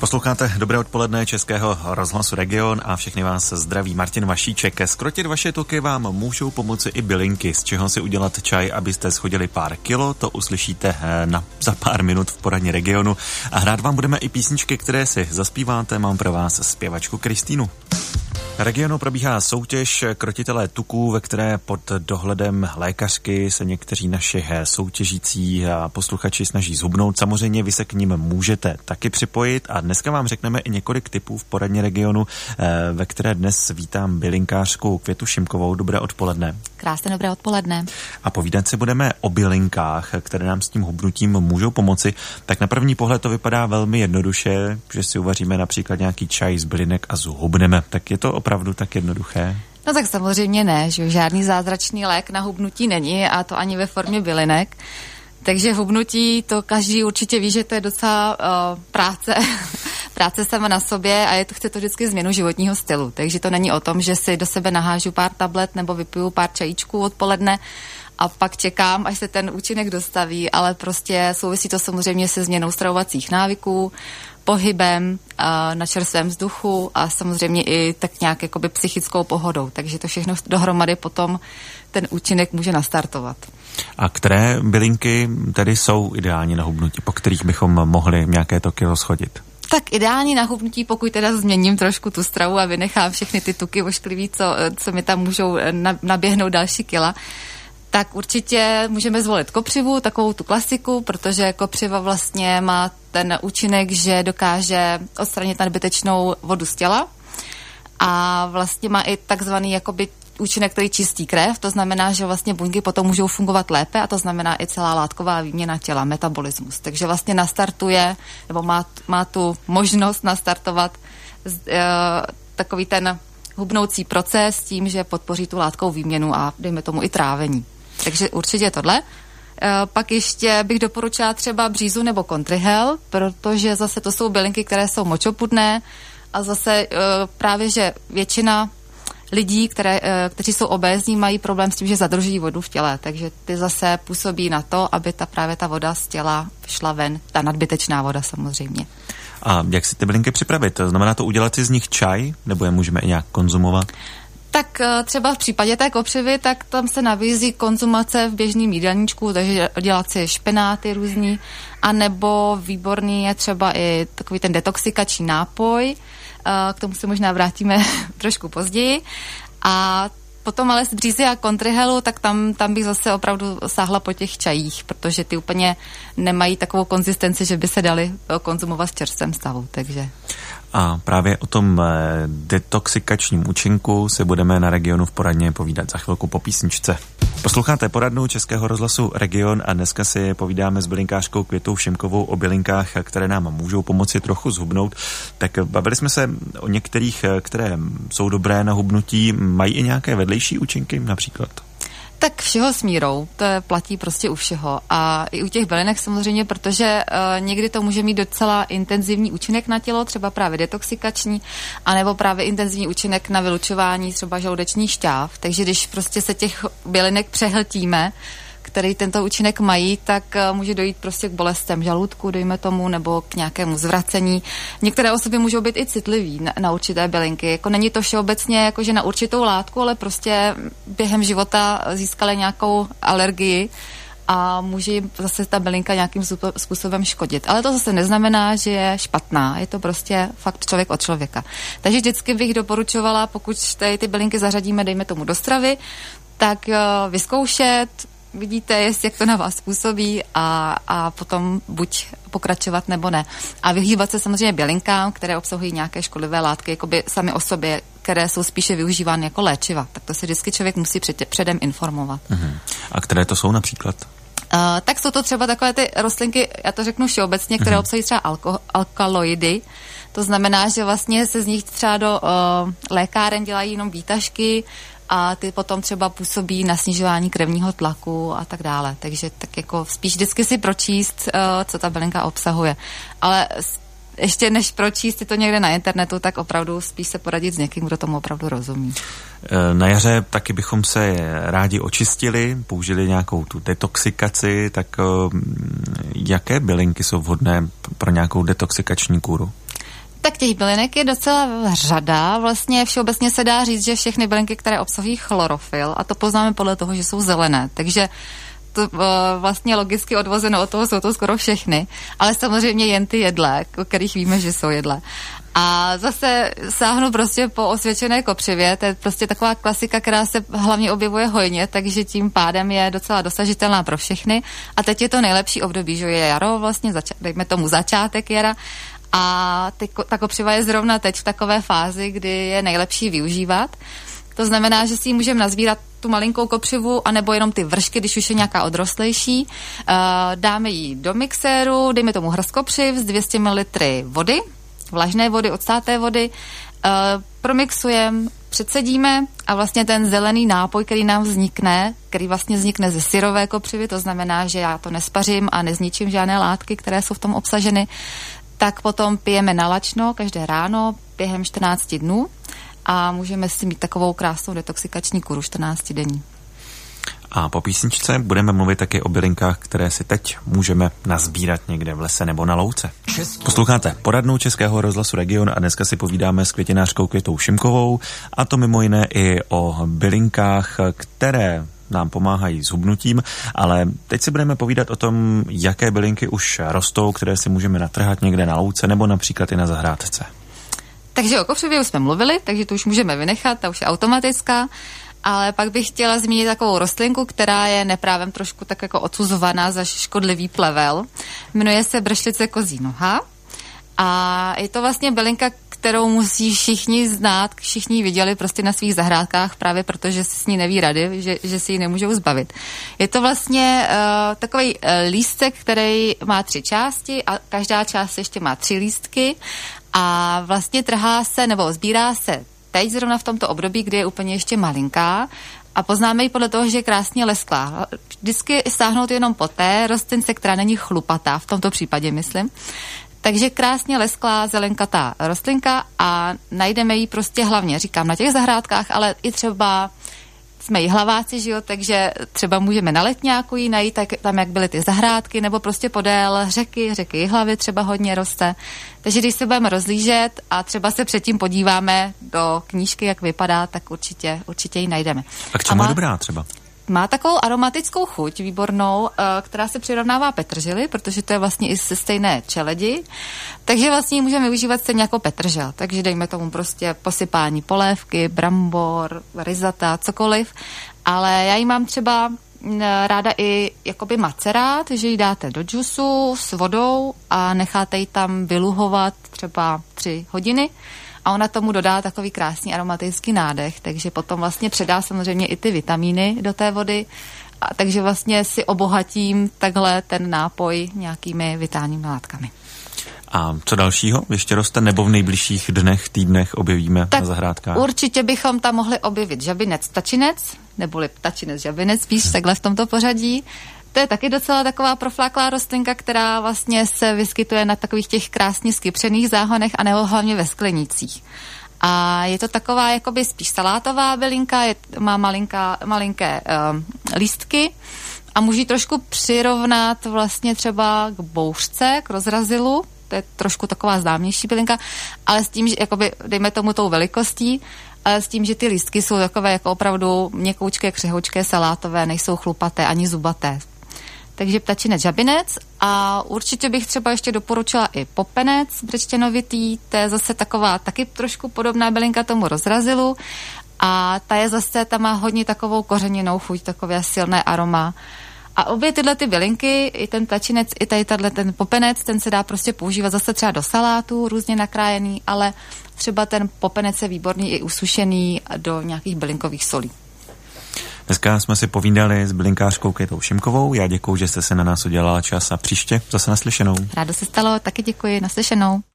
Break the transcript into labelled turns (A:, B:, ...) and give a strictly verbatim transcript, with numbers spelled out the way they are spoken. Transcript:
A: Posloucháte Dobré odpoledne Českého rozhlasu Region a všechny vás zdraví Martin Vašíček. Skrotit vaše tuky vám můžou pomoci i bylinky, z čeho si udělat čaj, abyste schodili pár kilo, to uslyšíte na, za pár minut v poradně Regionu. A hrát vám budeme i písničky, které si zaspíváte, mám pro vás zpěvačku Kristýnu. Na Regionu probíhá soutěž krotitelé tuků, ve které pod dohledem lékařky se někteří naši soutěžící posluchači snaží zhubnout. Samozřejmě vy se k ním můžete taky připojit a dneska vám řekneme i několik tipů v poradně Regionu, ve které dnes vítám bylinkářku Květu Šimkovou. Dobré odpoledne.
B: Krásné dobré odpoledne.
A: A povídat si budeme o bylinkách, které nám s tím hubnutím můžou pomoci. Tak na první pohled to vypadá velmi jednoduše, že si uvaříme například nějaký čaj z bylinek a zhubneme. Tak je to opravdu tak jednoduché?
B: No tak samozřejmě ne, že žádný zázračný lék na hubnutí není a to ani ve formě bylinek. Takže hubnutí, to každý určitě ví, že to je docela uh, práce, práce sama na sobě a je to, chce to vždycky změnu životního stylu. Takže to není o tom, že si do sebe nahážu pár tablet nebo vypiju pár čajíčků odpoledne a pak čekám, až se ten účinek dostaví, ale prostě souvisí to samozřejmě se změnou stravovacích návyků, pohybem na čerstvém vzduchu a samozřejmě i tak nějak jakoby psychickou pohodou. Takže to všechno dohromady potom ten účinek může nastartovat.
A: A které bylinky tedy jsou ideální na hubnutí, po kterých bychom mohli nějaké to kilo schodit?
B: Tak ideální na hubnutí, pokud teda změním trošku tu stravu a vynechám všechny ty tuky ošklivý, co, co mi tam můžou naběhnout další kila, tak určitě můžeme zvolit kopřivu, takovou tu klasiku, protože kopřiva vlastně má ten účinek, že dokáže odstranit nadbytečnou vodu z těla a vlastně má i takzvaný jakoby účinek, který čistí krev, to znamená, že vlastně buňky potom můžou fungovat lépe a to znamená i celá látková výměna těla, metabolismus. Takže vlastně nastartuje, nebo má, má tu možnost nastartovat e, takový ten hubnoucí proces tím, že podpoří tu látkovou výměnu a dejme tomu i trávení. Takže určitě tohle. E, pak ještě bych doporučila třeba břízu nebo kontrihel, protože zase to jsou bylinky, které jsou močopudné a zase e, právě, že většina lidí, které, e, kteří jsou obézní, mají problém s tím, že zadrží vodu v těle, takže ty zase působí na to, aby ta právě ta voda z těla šla ven, ta nadbytečná voda samozřejmě.
A: A jak si ty bylinky připravit? Znamená to udělat si z nich čaj, nebo je můžeme i nějak konzumovat?
B: Tak třeba v případě té kopřivy, tak tam se nabízí konzumace v běžným jídelníčku, takže dělat si špenáty různý, anebo výborný je třeba i takový ten detoxikační nápoj, k tomu se možná vrátíme trošku později. A potom ale z břízy a kontrihelu, tak tam, tam bych zase opravdu sáhla po těch čajích, protože ty úplně nemají takovou konzistenci, že by se dali konzumovat v čerstvém stavu, takže...
A: A právě o tom detoxikačním účinku se budeme na Regionu v poradně povídat za chvilku po písničce. Posloucháte poradnu Českého rozhlasu Region a dneska si povídáme s bylinkářkou Květou Šimkovou o bylinkách, které nám můžou pomoci trochu zhubnout. Tak bavili jsme se o některých, které jsou dobré na hubnutí. Mají i nějaké vedlejší účinky například?
B: Tak všeho s mírou, to je, platí prostě u všeho. A i u těch bylinek samozřejmě, protože uh, někdy to může mít docela intenzivní účinek na tělo, třeba právě detoxikační, anebo právě intenzivní účinek na vylučování třeba žaludečních šťáv. Takže když prostě se těch bylinek přehltíme, který tento účinek mají, tak uh, může dojít prostě k bolestem žaludku, dejme tomu, nebo k nějakému zvracení. Některé osoby můžou být i citliví na, na určité bylinky. Jako není to všeobecně jakože na určitou látku, ale prostě během života získali nějakou alergii a může jim zase ta bylinka nějakým způsobem škodit. Ale to zase neznamená, že je špatná. Je to prostě fakt člověk od člověka. Takže vždycky bych doporučovala, pokud tady ty bylinky zařadíme, dejme tomu do stravy, tak uh, vyzkoušet, vidíte, jestli jak to na vás působí a, a potom buď pokračovat nebo ne. A vyhýbat se samozřejmě bylinkám, které obsahují nějaké škodlivé látky, jakoby sami o sobě, které jsou spíše využívány jako léčiva. Tak to se vždycky člověk musí před, předem informovat. Uh-huh.
A: A které to jsou například?
B: Uh, tak jsou to třeba takové ty rostlinky, já to řeknu všeobecně, které uh-huh. obsahují třeba alko, alkaloidy. To znamená, že vlastně se z nich třeba do uh, lékáren dělají jenom výtažky, a ty potom třeba působí na snižování krevního tlaku a tak dále. Takže tak jako spíš vždycky si pročíst, uh, co ta bylinka obsahuje. Ale ještě než pročíst si to někde na internetu, tak opravdu spíš se poradit s někým, kdo tomu opravdu rozumí.
A: Na jaře taky bychom se rádi očistili, použili nějakou tu detoxikaci, tak jaké bylinky jsou vhodné pro nějakou detoxikační kůru?
B: Tak těch bylinek je docela řada. Vlastně všeobecně se dá říct, že všechny bylinky, které obsahují chlorofyl, a to poznáme podle toho, že jsou zelené. Takže to vlastně logicky odvozeno od toho jsou to skoro všechny. Ale samozřejmě jen ty jedlé, o kterých víme, že jsou jedlé. A zase sáhnu prostě po osvědčené kopřivě, to je prostě taková klasika, která se hlavně objevuje hojně, takže tím pádem je docela dosažitelná pro všechny. A teď je to nejlepší období, že je jaro vlastně, zača- dejme tomu začátek jara, a ty, ta kopřiva je zrovna teď v takové fázi, kdy je nejlepší využívat. To znamená, že si ji můžeme nazbírat tu malinkou kopřivu, anebo jenom ty vršky, když už je nějaká odrostlejší. Uh, dáme ji do mixéru, dejme tomu hrst kopřiv z dvě stě mililitrů vody, vlažné vody, odstáté vody, uh, promixujeme, předsedíme a vlastně ten zelený nápoj, který nám vznikne, který vlastně vznikne ze syrové kopřivy, to znamená, že já to nespařím a nezničím žádné látky, které jsou v tom obsaženy, tak potom pijeme nalačno každé ráno během čtrnáct dnů a můžeme si mít takovou krásnou detoxikační kuru čtrnáct denní.
A: A po písničce budeme mluvit taky o bylinkách, které si teď můžeme nazbírat někde v lese nebo na louce. Posloucháte poradnu Českého rozhlasu Region a dneska si povídáme s květinářkou Květou Šimkovou, a to mimo jiné i o bylinkách, které nám pomáhají s hubnutím, ale teď si budeme povídat o tom, jaké bylinky už rostou, které si můžeme natrhat někde na louce nebo například i na zahrádce.
B: Takže o kopřivě už jsme mluvili, takže to už můžeme vynechat, ta už je automatická, ale pak bych chtěla zmínit takovou rostlinku, která je neprávem trošku tak jako odsuzovaná za škodlivý plevel. Jmenuje se bršlice kozí noha a je to vlastně bylinka, kterou musí všichni znát, všichni ji viděli prostě na svých zahrádkách, právě protože si s ní neví rady, že, že si ji nemůžou zbavit. Je to vlastně uh, takový uh, lístek, který má tři části a každá část ještě má tři lístky a vlastně trhá se nebo sbírá se teď zrovna v tomto období, kdy je úplně ještě malinká a poznáme ji podle toho, že je krásně lesklá. Vždycky sáhnout jenom po té rostlince, která není chlupatá, v tomto případě myslím. Takže krásně lesklá zelenkatá rostlinka a najdeme ji prostě hlavně, říkám, na těch zahrádkách, ale i třeba jsme jí hlaváci, že jo, takže třeba můžeme na letňáku ji najít, tak tam, jak byly ty zahrádky, nebo prostě podél řeky, řeky Jihlavy třeba hodně roste. Takže když se budeme rozlížet a třeba se předtím podíváme do knížky, jak vypadá, tak určitě, určitě ji najdeme.
A: A k čemu má, je dobrá třeba?
B: Má takovou aromatickou chuť výbornou, která se přirovnává petrželi, protože to je vlastně i ze stejné čeledi. Takže vlastně ji můžeme využívat stejně jako petržel. Takže dejme tomu prostě posypání polévky, brambor, rizata, cokoliv. Ale já ji mám třeba ráda i jakoby macerát, že ji dáte do džusu s vodou a necháte ji tam vyluhovat třeba tři hodiny. A ona tomu dodá takový krásný aromatický nádech, takže potom vlastně předá samozřejmě i ty vitamíny do té vody, a takže vlastně si obohatím takhle ten nápoj nějakými vitálními látkami.
A: A co dalšího ještě roste, nebo v nejbližších dnech, týdnech objevíme tak na zahrádkách?
B: Určitě bychom tam mohli objevit žabinec, ptačinec, neboli ptačinec, žabinec, spíš takhle v tomto pořadí. To je taky docela taková profláklá rostlinka, která vlastně se vyskytuje na takových těch krásně skypřených záhonech a nebo hlavně ve sklenicích. A je to taková jakoby spíš salátová bylinka, je, má malinká, malinké um, lístky a může trošku přirovnat vlastně třeba k bouřce, k rozrazilu. To je trošku taková známější bylinka, ale s tím, že jakoby, dejme tomu tou velikostí, ale s tím, že ty lístky jsou takové jako opravdu měkoučké, křehoučké, salátové, nejsou chlupaté ani zubaté. Takže ptačinec, žabinec a určitě bych třeba ještě doporučila i popenec břečtěnovitý, to je zase taková taky trošku podobná bylinka tomu rozrazilu a ta je zase, ta má hodně takovou kořeninou chuť, takové silné aroma. A obě tyhle ty bylinky, i ten ptačinec, i tady tato, ten popenec, ten se dá prostě používat zase třeba do salátu, různě nakrájený, ale třeba ten popenec je výborný i usušený do nějakých bylinkových solí.
A: Dneska jsme si povídali s bylinkářkou Květou Šimkovou. Já děkuju, že jste se na nás udělala čas a příště zase naslyšenou.
B: Rádo se stalo, taky děkuji, naslyšenou.